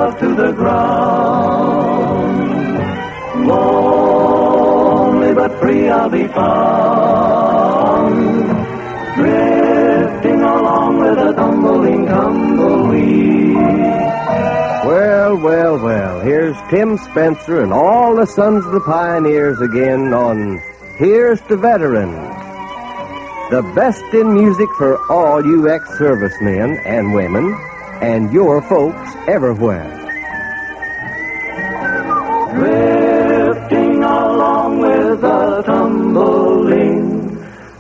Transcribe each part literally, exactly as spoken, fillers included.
myself to the ground. Lonely but free I'll be found, drifting along with a tumbling tumbleweed. Well, well, well, here's Tim Spencer and all the Sons of the Pioneers again on Here's to Veterans, the best in music for all you ex-servicemen and women and your folks everywhere. Drifting along with a tumbling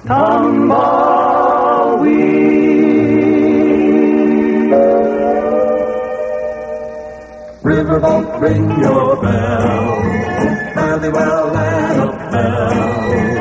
tumbleweed. Riverboat, ring your bell, fare thee well and a bell.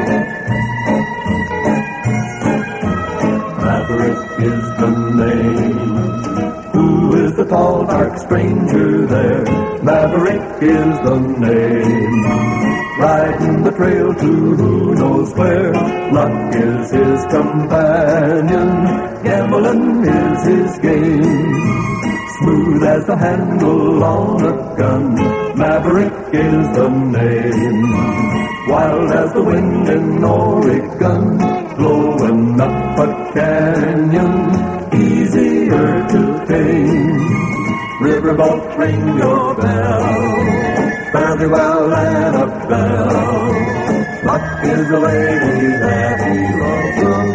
Maverick is the name. Who is the tall, dark stranger there? Maverick is the name. Riding the trail to who knows where. Luck is his companion. Gambling is his game. Smooth as the handle on a gun, Maverick is the name. Wild as the wind in Oregon, blowing up a canyon, easier to tame. Riverboat, ring your bell, fare thee well Annabelle. Luck is the lady that he loves the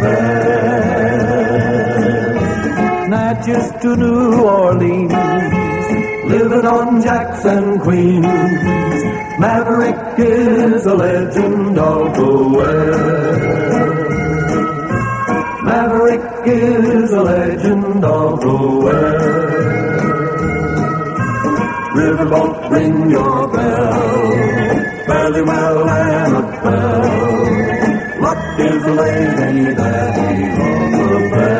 best. Natchez to New Orleans, living on Jacks and Queens. Maverick is a legend of the West. Maverick is a legend of the West. Riverboat, ring your bell, fare thee well Annabelle. Luck is the lady that he loves the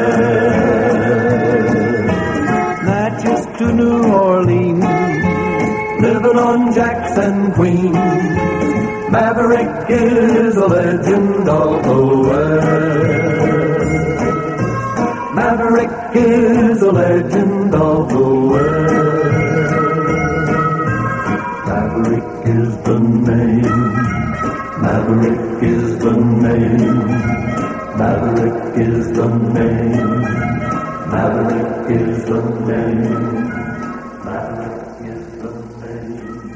best. Natchez to New Orleans, living on Jacks and Queens. Maverick is a legend of the West. Maverick is a legend of the West. Maverick is the name. Maverick is the name. Maverick is the name. Maverick is the name. Maverick is the name.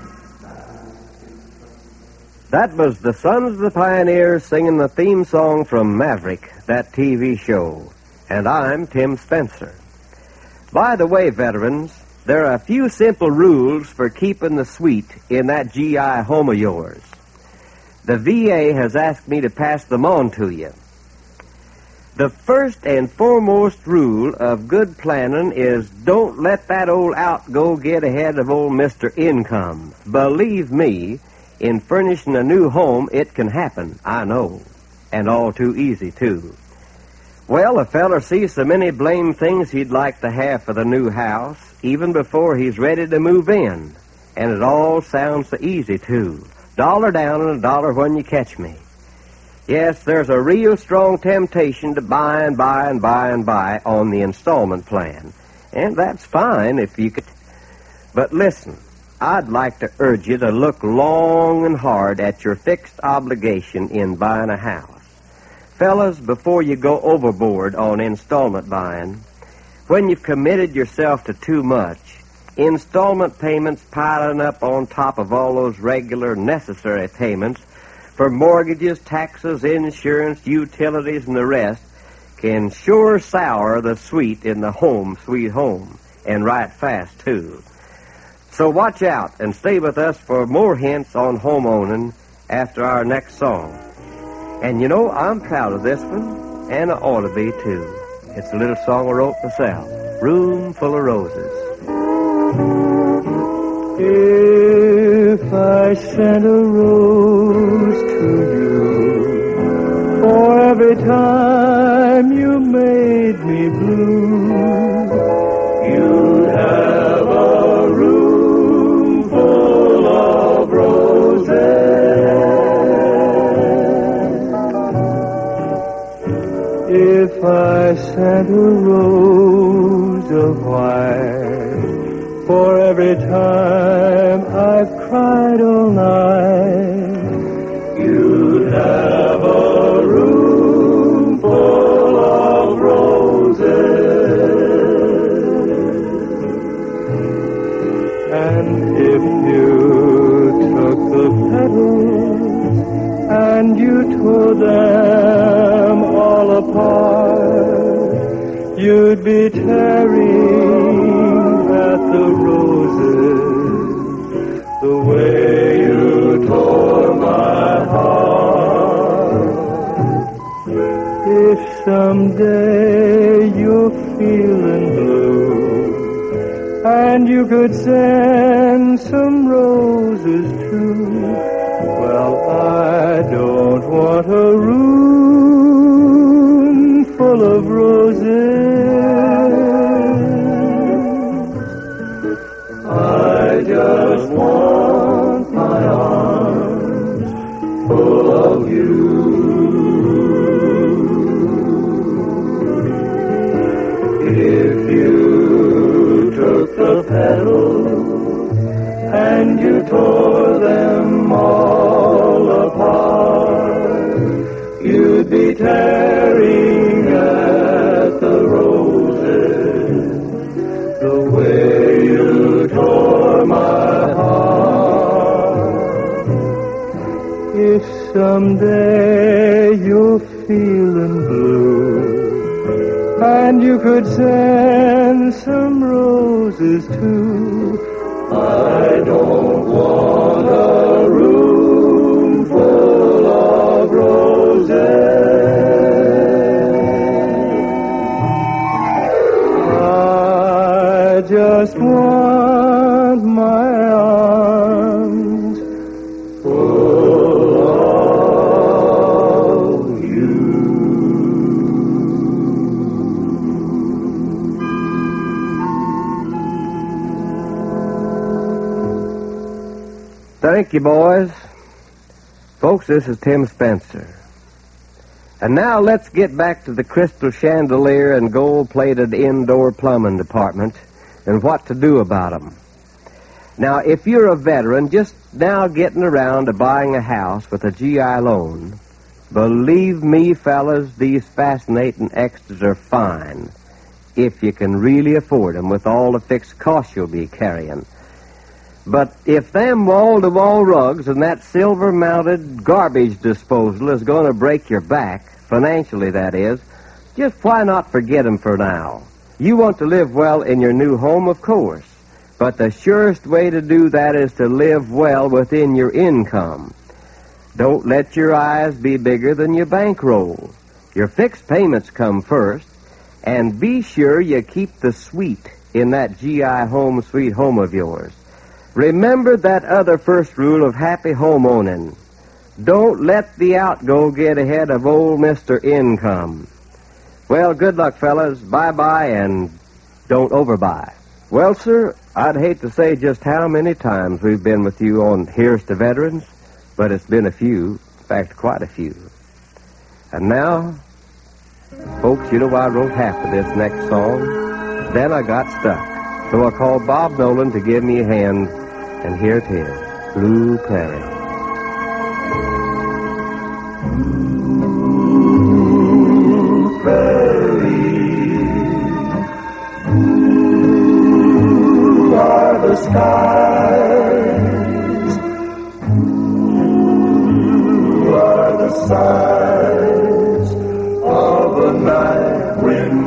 That was the Sons of the Pioneers singing the theme song from Maverick, that T V show. And I'm Tim Spencer. By the way, veterans, there are a few simple rules for keeping the suite in that G I home of yours. The V A has asked me to pass them on to you. The first and foremost rule of good planning is don't let that old outgo get ahead of old Mister Income. Believe me, in furnishing a new home, it can happen, I know, and all too easy, too. Well, a feller sees so many blame things he'd like to have for the new house, even before he's ready to move in. And it all sounds so easy, too. Dollar down and a dollar when you catch me. Yes, there's a real strong temptation to buy and buy and buy and buy on the installment plan. And that's fine if you could. But listen, I'd like to urge you to look long and hard at your fixed obligation in buying a house. Fellas, before you go overboard on installment buying, when you've committed yourself to too much, installment payments piling up on top of all those regular necessary payments for mortgages, taxes, insurance, utilities, and the rest can sure sour the sweet in the home, sweet home, and right fast, too. So watch out and stay with us for more hints on home owning after our next song. And you know, I'm proud of this one, and I ought to be, too. It's a little song I wrote myself, Room Full of Roses. If I sent a rose to you for every time you made me blue, you'd have a room full of roses. If I sent a rose of white For every time I've cried all night, you'd have a room full of roses. And if you took the petals and you tore them all apart, you'd be tearing at the roses the way you tore my heart. If someday you're feeling blue and you could send some roses too, well, I don't want a room full of roses. I just want my arms full of you. If you took the petals and you tore them all apart, you'd be tearing at the roses the way you tore my heart. If someday you're feeling blue and you could send some roses too, I don't want a room full of roses. I just want my arms full of you. Thank you, boys. Folks, this is Tim Spencer. And now let's get back to the crystal chandelier and gold-plated indoor plumbing department and what to do about them. Now, if you're a veteran just now getting around to buying a house with a G I loan, believe me, fellas, these fascinating extras are fine if you can really afford them with all the fixed costs you'll be carrying. But if them wall-to-wall rugs and that silver-mounted garbage disposal is going to break your back, financially that is, just why not forget them for now? You want to live well in your new home, of course, but the surest way to do that is to live well within your income. Don't let your eyes be bigger than your bankroll. Your fixed payments come first, and be sure you keep the suite in that G I Home Sweet Home of yours. Remember that other first rule of happy home owning. Don't let the outgo get ahead of old Mister Income. Well, good luck, fellas. Bye-bye, and don't overbuy. Well, sir, I'd hate to say just how many times we've been with you on Here's to Veterans, but it's been a few. In fact, quite a few. And now, folks, you know I wrote half of this next song. Then I got stuck. So I called Bob Nolan to give me a hand, and here it is, Blue Prairie. Blue Prairie, blue are the skies, blue are the sighs of a night wind.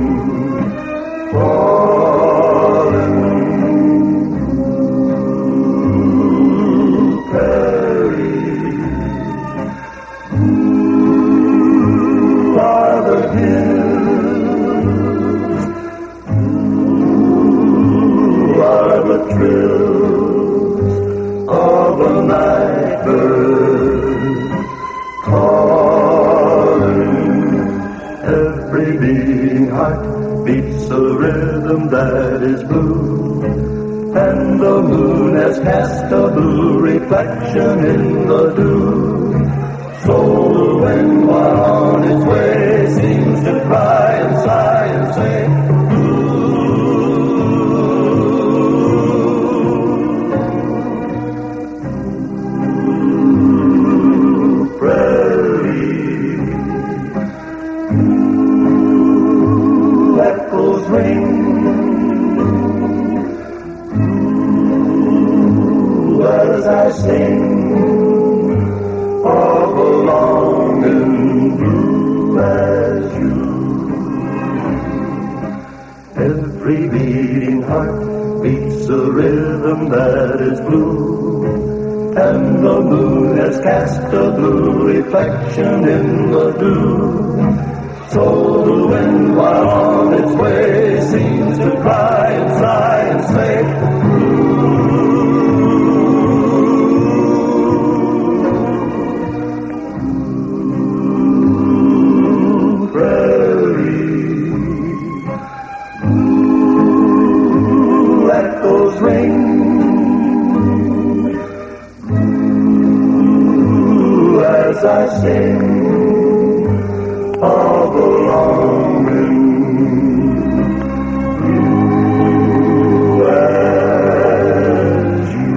Trills of a night bird calling. Every beating heart beats a rhythm that is blue, and the moon has cast a blue reflection in the dew. So the wind, while on its way, seems to cry and sigh and say, blue. as I sing of a longing blue as you. Every beating heart beats a rhythm that is blue, and the moon has cast a blue reflection in the dew. So the wind, while on its way, seems to cry and sigh and say, blue prairie, blue echoes ring, blue as I sing of a longing blue as you.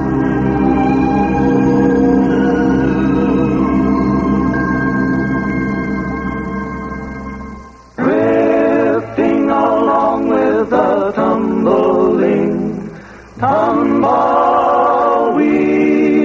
Drifting along with a tumbling tumbleweed.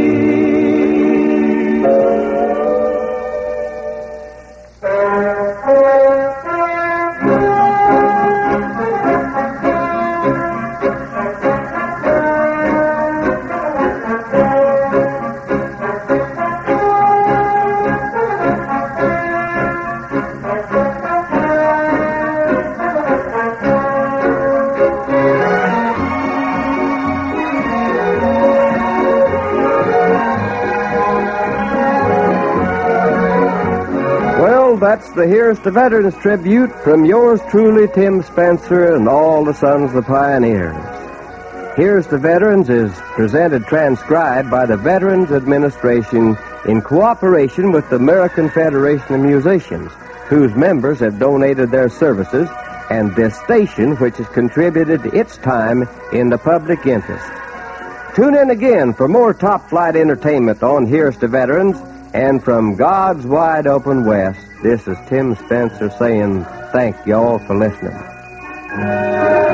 That's the Here's to Veterans tribute from yours truly, Tim Spencer, and all the sons of the pioneers. Here's to Veterans is presented transcribed by the Veterans Administration in cooperation with the American Federation of Musicians, whose members have donated their services, and this station, which has contributed its time in the public interest. Tune in again for more top-flight entertainment on Here's to Veterans, and from God's wide open west, this is Tim Spencer saying thank you all for listening.